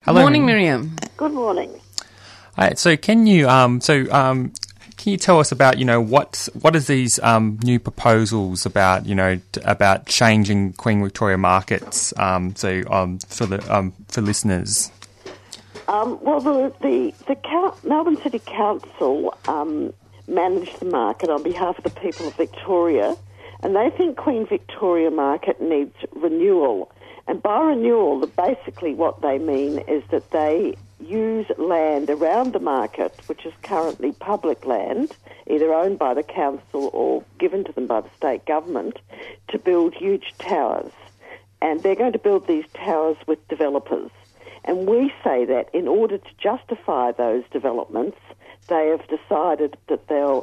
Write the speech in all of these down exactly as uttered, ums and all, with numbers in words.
Hello. Morning, Miriam. Good morning. All right, so can you um, so um, can you tell us about you know what what is these um, new proposals about you know t- about changing Queen Victoria markets? Um, so um, for the um, for listeners. Um, well, the the, the Count, Melbourne City Council um, managed the market on behalf of the people of Victoria, and they think Queen Victoria market needs renewal. And by renewal, basically what they mean is that they use land around the market, which is currently public land, either owned by the council or given to them by the state government, to build huge towers. And they're going to build these towers with developers. And we say that in order to justify those developments, they have decided that they'll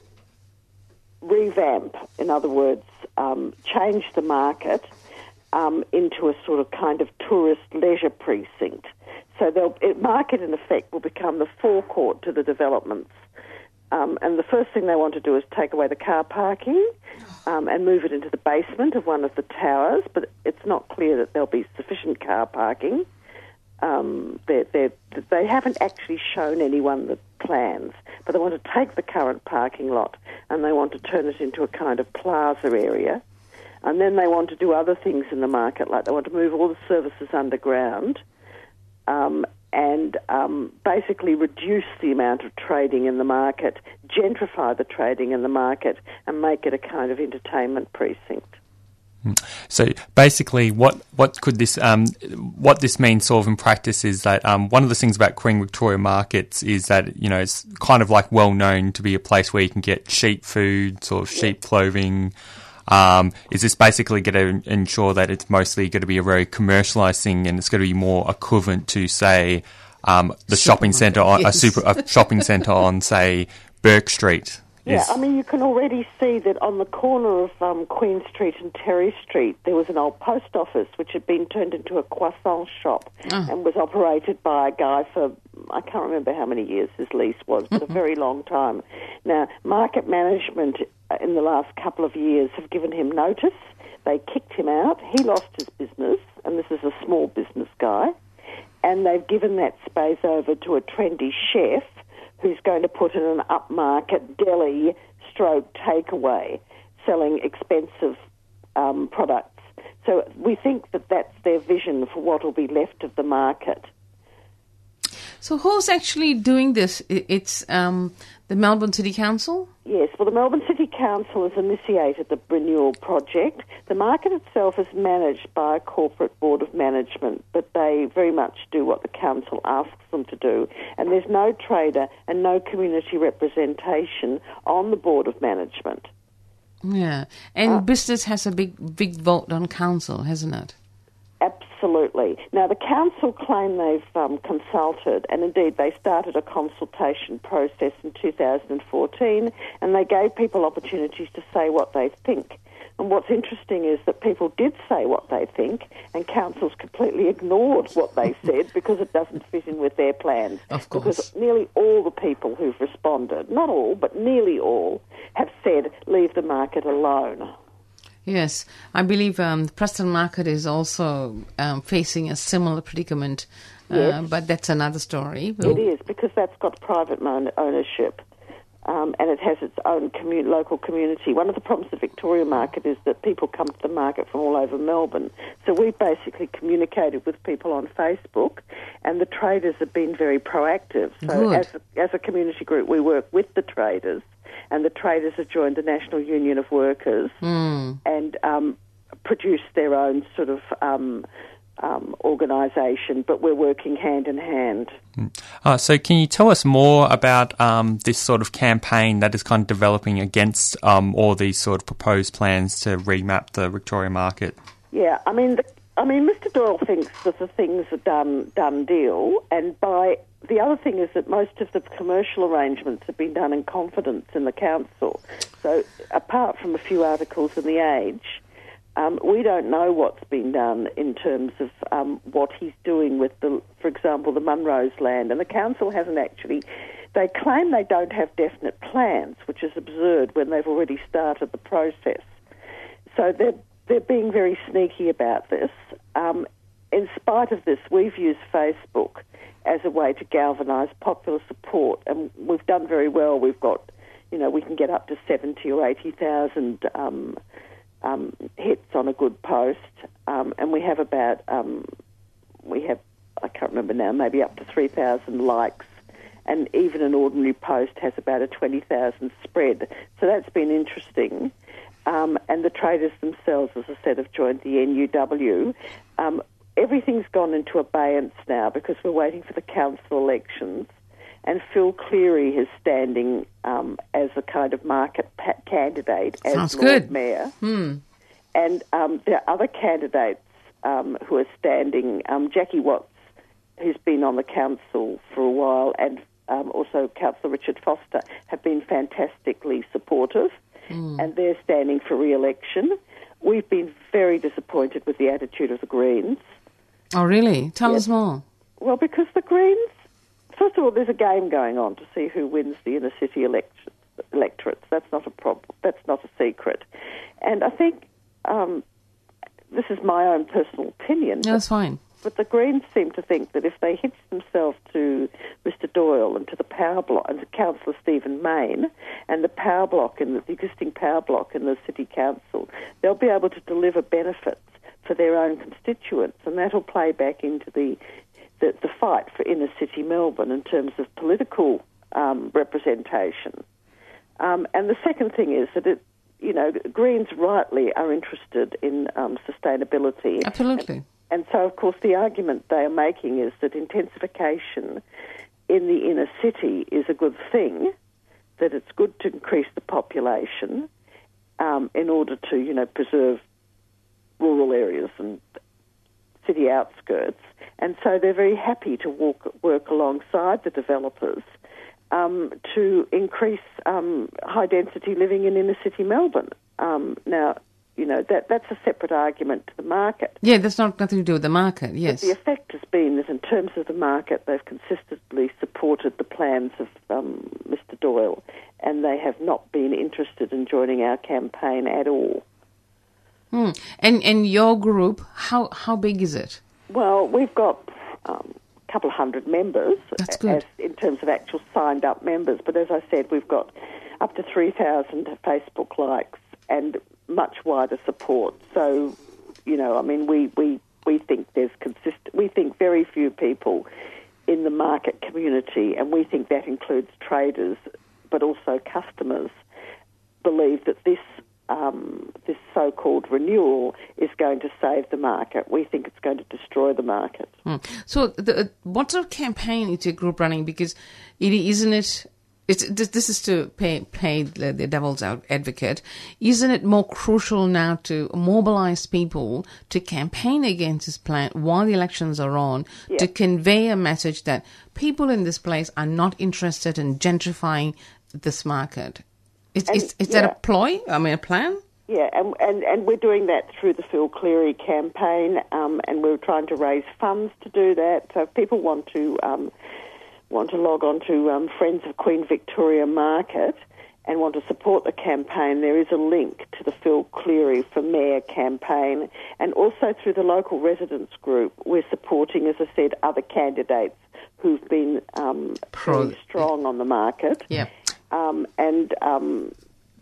revamp, in other words, um, change the market um, into a sort of kind of tourist leisure precinct. So the market, in effect, will become the forecourt to the developments. Um, and the first thing they want to do is take away the car parking um, and move it into the basement of one of the towers, but it's not clear that there'll be sufficient car parking. Um, they're, they're, they haven't actually shown anyone the plans, but they want to take the current parking lot and they want to turn it into a kind of plaza area. And then they want to do other things in the market, like they want to move all the services underground um, and um, basically reduce the amount of trading in the market, gentrify the trading in the market, and make it a kind of entertainment precinct. So basically, what, what could this um, what this means sort of in practice is that um, one of the things about Queen Victoria markets is that you know it's kind of like well known to be a place where you can get sheep food, sort of sheep clothing. Um, is this basically going to ensure that it's mostly going to be a very commercialised thing, and it's going to be more equivalent to, say, um, the shopping centre, on, yes. a super a shopping centre on, say, Burke Street? Yeah, I mean, you can already see that on the corner of um, Queen Street and Terry Street, there was an old post office which had been turned into a croissant shop oh. and was operated by a guy for, I can't remember how many years his lease was, but a very long time. Now, market management in the last couple of years have given him notice. They kicked him out. He lost his business, and this is a small business guy, and they've given that space over to a trendy chef who's going to put in an upmarket deli stroke takeaway, selling expensive um, products. So we think that that's their vision for what will be left of the market. So who's actually doing this? It's um, the Melbourne City Council? Yes, well, the Melbourne City Council has initiated the renewal project. The market itself is managed by a corporate board of management, but they very much do what the council asks them to do. And there's no trader and no community representation on the board of management. Yeah, and uh, business has a big, big vote on council, hasn't it? Absolutely. Now, the council claim they've um, consulted, and indeed they started a consultation process in two thousand fourteen, and they gave people opportunities to say what they think. And what's interesting is that people did say what they think, and councils completely ignored what they said because it doesn't fit in with their plans. Of course. Because nearly all the people who've responded, not all, but nearly all, have said, leave the market alone. Yes, I believe um, the Preston market is also um, facing a similar predicament, uh, yes. but that's another story. We'll... It is, because that's got private ownership um, and it has its own commu- local community. One of the problems with the Victoria market is that people come to the market from all over Melbourne. So we basically communicated with people on Facebook, and the traders have been very proactive. So as a, as a community group, we work with the traders, and the traders have joined the National Union of Workers mm. and um, produced their own sort of um, um, organisation, but we're working hand in hand. Uh, so can you tell us more about um, this sort of campaign that is kind of developing against um, all these sort of proposed plans to remap the Victoria market? Yeah, I mean, the, I mean, Mister Doyle thinks that the thing's a done, done deal, and by... The other thing is that most of the commercial arrangements have been done in confidence in the council. So apart from a few articles in The Age, um, we don't know what's been done in terms of um, what he's doing with, the, for example, the Munros land. And the council hasn't actually... They claim they don't have definite plans, which is absurd when they've already started the process. So they're, they're being very sneaky about this. Um in spite of this, we've used Facebook as a way to galvanise popular support, and we've done very well. We've got, you know, we can get up to seventy or eighty thousand um, um, hits on a good post, um, and we have about um, we have I can't remember now, maybe up to three thousand likes, and even an ordinary post has about a twenty thousand spread. So that's been interesting. Um, and the traders themselves, as I said, have joined the N U W. Um, everything's gone into abeyance now because we're waiting for the council elections, and Phil Cleary is standing um, as a kind of market pa- candidate as Sounds Lord good. Mayor. Hmm. And um, there are other candidates um, who are standing. Um, Jackie Watts, who's been on the council for a while, and um, also Councillor Richard Foster, have been fantastically supportive, mm. and they're standing for re-election. We've been very disappointed with the attitude of the Greens. Oh, really? Tell Yes. us more. Well, because the Greens, first of all, there's a game going on to see who wins the inner city election, electorates. That's not a problem. That's not a secret. And I think um, this is my own personal opinion. No, that's fine. But the Greens seem to think that if they hitch themselves to Mister Doyle and to the power block and to Councillor Stephen Mayne and the power block in the, the existing power block in the city council, they'll be able to deliver benefits for their own constituents, and that'll play back into the the, the fight for inner city Melbourne in terms of political um, representation. Um, and the second thing is that it, you know, Greens rightly are interested in um, sustainability. Absolutely. And, And so, of course, the argument they are making is that intensification in the inner city is a good thing, that it's good to increase the population um, in order to, you know, preserve rural areas and city outskirts. And so they're very happy to walk, work alongside the developers um, to increase um, high-density living in inner city Melbourne. Um, now, You know, that that's a separate argument to the market. Yeah, that's not nothing to do with the market, yes. But the effect has been that in terms of the market, they've consistently supported the plans of um, Mister Doyle, and they have not been interested in joining our campaign at all. Hmm. And and your group, how how big is it? Well, we've got um, a couple of hundred members. That's good. As, in terms of actual signed-up members. But as I said, we've got up to three thousand Facebook likes and much wider support. So, you know, I mean, we, we, we think there's consistent. We think very few people in the market community, and we think that includes traders, but also customers, believe that this um, this so-called renewal is going to save the market. We think it's going to destroy the market. Hmm. So, the, what sort of campaign is your group running? Because it isn't it. It's, this is to pay, pay the, the devil's advocate. Isn't it more crucial now to mobilise people to campaign against this plan while the elections are on, yeah. to convey a message that people in this place are not interested in gentrifying this market? Is, and, is, is yeah. that a ploy? I mean, a plan? Yeah, and, and, and we're doing that through the Phil Cleary campaign, um, and we're trying to raise funds to do that. So if people want to... Um, want to log on to um, Friends of Queen Victoria Market and want to support the campaign, there is a link to the Phil Cleary for Mayor campaign. And also through the local residents group, we're supporting, as I said, other candidates who've been um, Pro- very strong on the market. Yeah. Um, and um,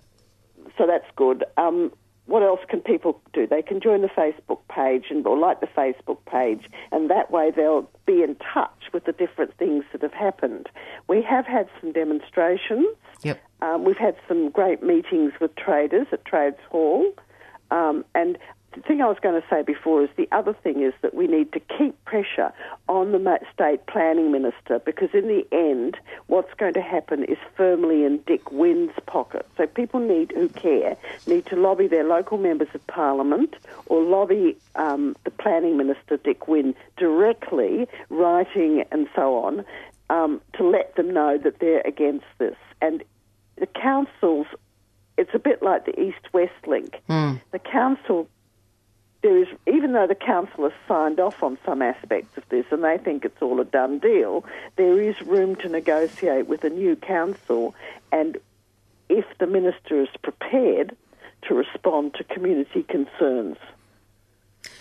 so that's good. Um, what else can people do? They can join the Facebook page and or like the Facebook page, and that way they'll be in touch with the different things that have happened. We have had some demonstrations. Yep. Um, we've had some great meetings with traders at Trades Hall. Um, and the thing I was going to say before is the other thing is that we need to keep pressure on the state planning minister, because in the end, what's going to happen is firmly in Dick Wynn's pocket. So people need who care need to lobby their local members of parliament or lobby um, the planning minister, Dick Wynn, directly, writing and so on, um, to let them know that they're against this. And the councils, it's a bit like the East-West link. Mm. The council... There is, even though the council has signed off on some aspects of this and they think it's all a done deal, there is room to negotiate with a new council, and if the minister is prepared to respond to community concerns.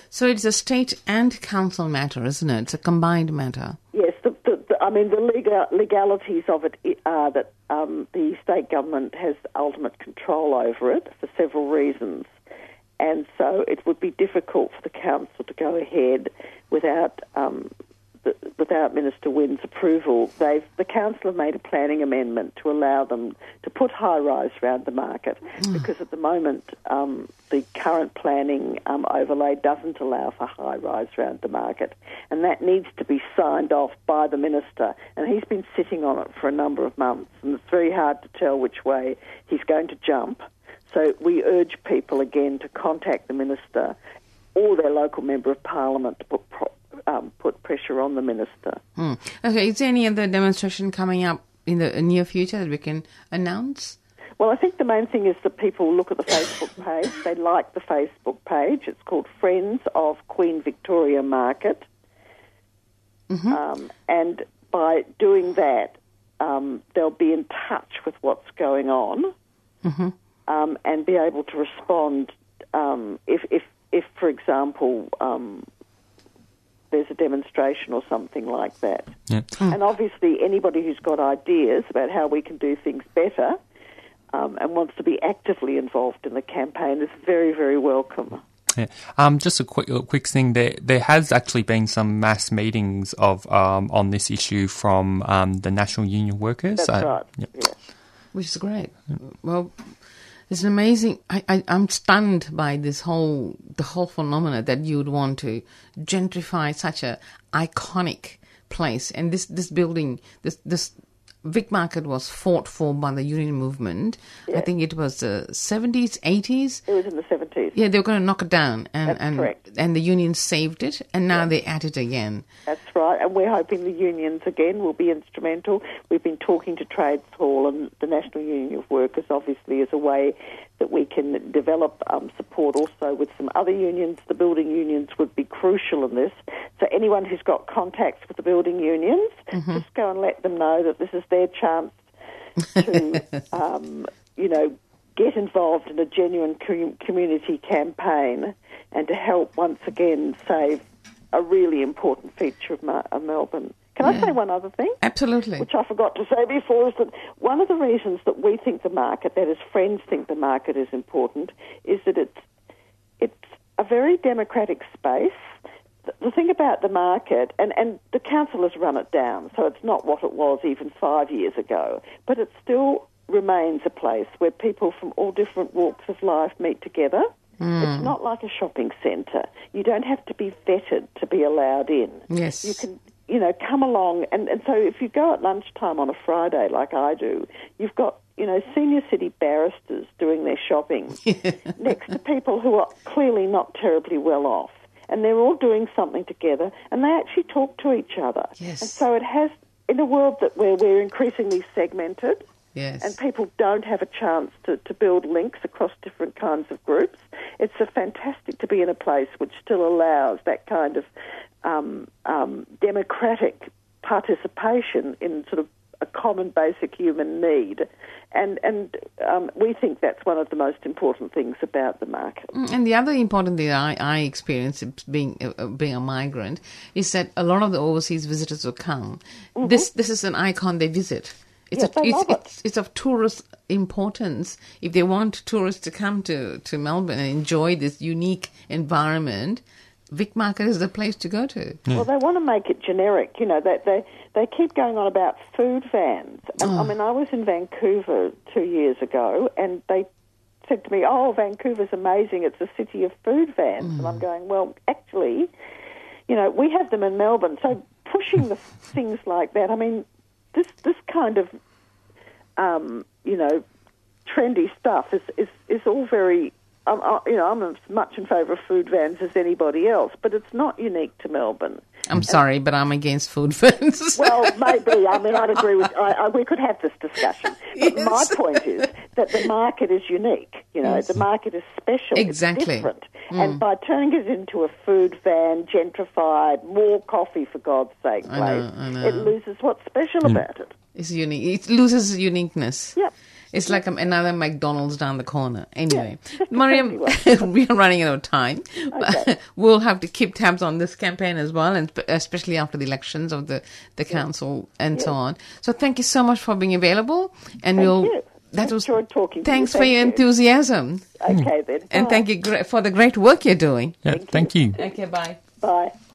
So it's a state and council matter, isn't it? It's a combined matter. Yes, the, the, the, I mean, the legal, legalities of it are that um, the state government has ultimate control over it for several reasons. And so it would be difficult for the council to go ahead without um, the, without Minister Wynn's approval. They've the council have made a planning amendment to allow them to put high-rise around the market mm. because at the moment um, the current planning um, overlay doesn't allow for high-rise around the market, and that needs to be signed off by the minister. And he's been sitting on it for a number of months, and it's very hard to tell which way he's going to jump. So we urge people again to contact the minister or their local member of parliament to put pro- um, put pressure on the minister. Mm. Okay, is there any other demonstration coming up in the near future that we can announce? Well, I think the main thing is that people look at the Facebook page. They like the Facebook page. It's called Friends of Queen Victoria Market. Mm-hmm. Um, and by doing that, um, they'll be in touch with what's going on. Mm-hmm. Um, and be able to respond um, if, if, if, for example, um, there's a demonstration or something like that. Yeah. Mm. And obviously anybody who's got ideas about how we can do things better um, and wants to be actively involved in the campaign is very, very welcome. Yeah. Um, just a quick, a quick thing. There, there has actually been some mass meetings of um, on this issue from um, the National Union Workers. That's uh, right. Yep. Yeah. Which is great. Well, it's an amazing. I, I, I'm stunned by this whole the whole phenomena that you would want to gentrify such a iconic place. And this, this building, this this Vic Market was fought for by the union movement. Yeah. I think it was the seventies, eighties. It was in the seventies. Yeah, they were going to knock it down, and That's and correct. and the union saved it, and now Yeah. they're at it again. That's right, and we're hoping the unions again will be instrumental. We've been talking to Trades Hall and the National Union of Workers, obviously, as a way that we can develop um, support also with some other unions. The building unions would be crucial in this. So anyone who's got contacts with the building unions, mm-hmm. just go and let them know that this is their chance to, um, you know, get involved in a genuine com- community campaign and to help once again save a really important feature of, Ma- of Melbourne. Can yeah. I say one other thing? Absolutely. Which I forgot to say before is that one of the reasons that we think the market, that is Friends think the market is important, is that it's it's a very democratic space. The, the thing about the market, and, and the council has run it down, so it's not what it was even five years ago, but it still remains a place where people from all different walks of life meet together. Mm. It's not like a shopping centre. You don't have to be vetted to be allowed in. Yes. You can, you know, come along. And, and so if you go at lunchtime on a Friday, like I do, you've got, you know, senior city barristers doing their shopping next to people who are clearly not terribly well off. And they're all doing something together, and they actually talk to each other. Yes. And so it has, in a world that where we're increasingly segmented, yes. and people don't have a chance to, to build links across different kinds of groups, it's a fantastic to be in a place which still allows that kind of um, um, democratic participation in sort of a common basic human need. And and um, we think that's one of the most important things about the market. And the other important thing I, I experience being uh, being a migrant is that a lot of the overseas visitors who come, mm-hmm. this this is an icon they visit. It's, yes, a, it's, love it. it's, it's of tourist importance. If they want tourists to come to, to Melbourne and enjoy this unique environment, Vic Market is the place to go to. Well, they want to make it generic. You know, they they, they keep going on about food vans. And, oh. I mean, I was in Vancouver two years ago, and they said to me, oh, Vancouver's amazing. It's a city of food vans. Mm. And I'm going, well, actually, you know, we have them in Melbourne. So pushing the things like that, I mean, this this kind of, um, you know, trendy stuff is, is, is all very... I'm, I, you know, I'm as much in favour of food vans as anybody else, but it's not unique to Melbourne. I'm and, sorry, but I'm against food vans. Well, maybe. I mean, I'd agree with... I, I, we could have this discussion. But yes. my point is that the market is unique. You know, yes. the market is special. Exactly. It's different. Mm. And by turning it into a food van, gentrified, more coffee, for God's sake, place, I know, I know. it loses what's special mm. about it. It's unique. It loses uniqueness. Yep. It's like um, another McDonald's down the corner. Anyway, Yeah, Mariam, exactly we are running out of time. Okay. But we'll have to keep tabs on this campaign as well, and sp- especially after the elections of the, the council and so Yeah. on. So thank you so much for being available. And Thank we'll. you. That was. Enjoyed talking to you. Thanks for Thank your you. enthusiasm. Okay then. And Bye. thank you gra- for the great work you're doing. Yeah, thank you. Okay, bye. Bye.